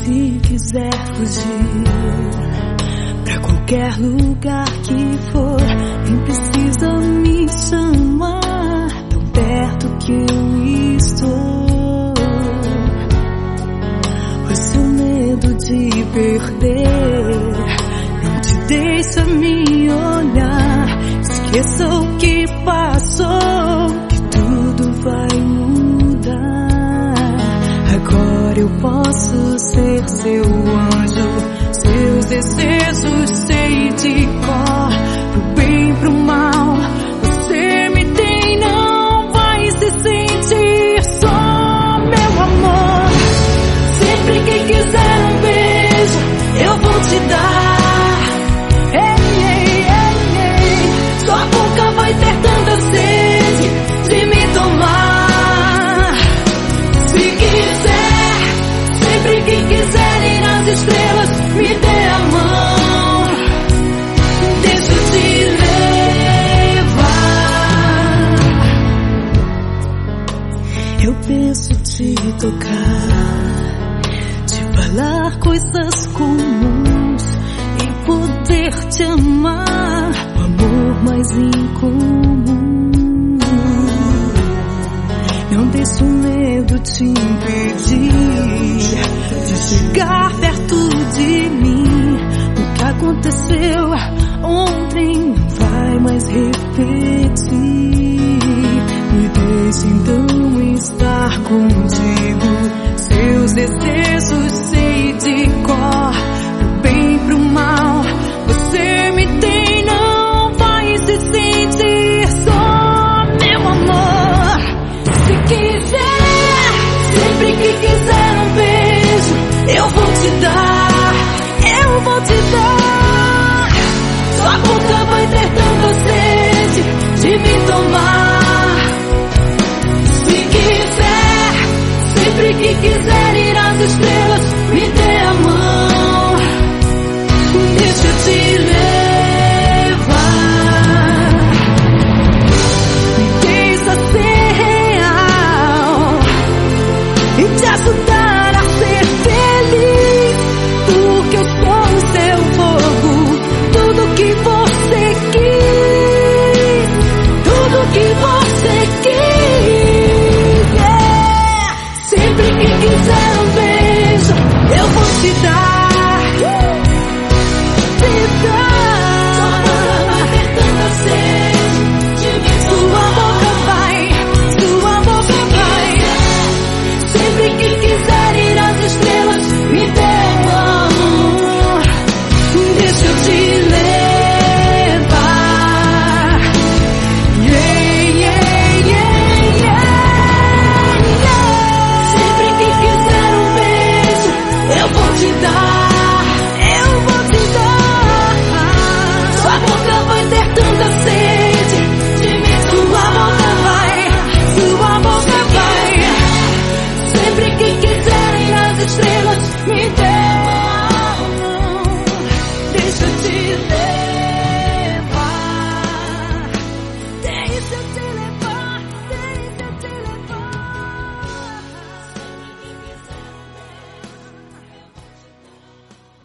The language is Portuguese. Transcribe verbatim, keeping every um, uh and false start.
Se quiser fugir pra qualquer lugar que for, nem precisa me chamar, tão perto que eu estou. O seu medo de perder não te deixa me olhar. Esqueça o que passou, que tudo vai mudar. Agora eu posso ser seu anjo, seus desejos sei de cor. Pro bem, pro mal, você me tem, não vai se sentir só, meu amor. Sempre que quiser um beijo, eu vou te dar. Ei, ei, ei, ei. Sua boca vai ter tanta sede de me tomar. Se quiser, sempre que quiser ir às estrelas, me dê a mão, deixa eu te levar. Eu penso te tocar, te falar coisas comuns e poder te amar, o amor mais incomum. Não deixe o medo te impedir de chegar perto de mim. O que aconteceu ontem não vai mais repetir. Me deixe então estar contigo. Seus desejos sei de cor. Pro bem, pro mal, você me tem, não vai se sentir só, meu amor. Se quiser, sempre que quiser um beijo, eu vou te dar, eu vou te dar. Sua boca vai ter tanta sede de me tomar. Se quiser, sempre que quiser ir às estrelas, me dê a mão, deixa eu te levar. Me deixa ser real e te ajudar a ser feliz, porque eu sou o seu fogo. Tudo que você quis, tudo que você quis, yeah. Sempre que quiser um beijo, eu vou te dar, te dar. Sua boca vai ter tanta sede de me tomar. Sua boca vai, sua boca vai. Sempre que quiser ir às estrelas, me dê a mão, deixa eu te levar. Yeah, yeah, yeah, yeah, yeah. Sempre que quiser um beijo, eu vou te dar, eu vou te dar. Sua boca vai ter tanta sede de me tomar. Sua boca vai, sua boca vai. Sempre que quiser ir às estrelas, me dê